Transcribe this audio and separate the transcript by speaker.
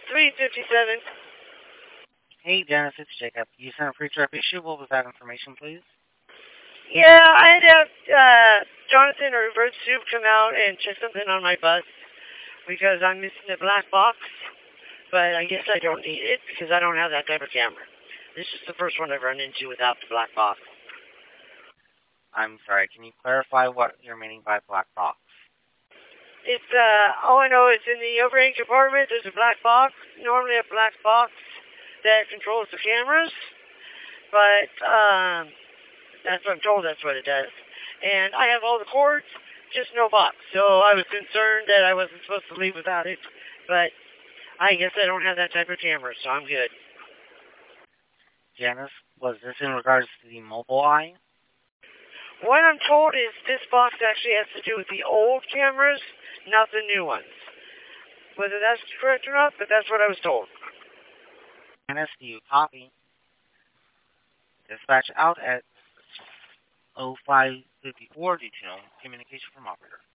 Speaker 1: 357.
Speaker 2: Hey, Dennis, it's Jacob. You sent a pre-trip issue. What was that information, please?
Speaker 1: Yeah, I had to have Jonathan or Reverse Soup come out and check something on my bus because I'm missing the black box, but I guess I don't need it because I don't have that type of camera. This is the first one I've run into without the black box.
Speaker 2: I'm sorry. Can you clarify what you're meaning by black box?
Speaker 1: It's, all I know is in the overhang compartment, there's a black box, normally a black box that controls the cameras, but, that's what I'm told that's what it does. And I have all the cords, just no box. So I was concerned that I wasn't supposed to leave without it, but I guess I don't have that type of camera, so I'm good.
Speaker 2: Janice, was this in regards to the mobile eye?
Speaker 1: What I'm told is this box actually has to do with the old cameras, not the new ones. Whether that's correct or not, but that's what I was told.
Speaker 2: Janice, do you copy? Dispatch out at 0554 due to communication from operator.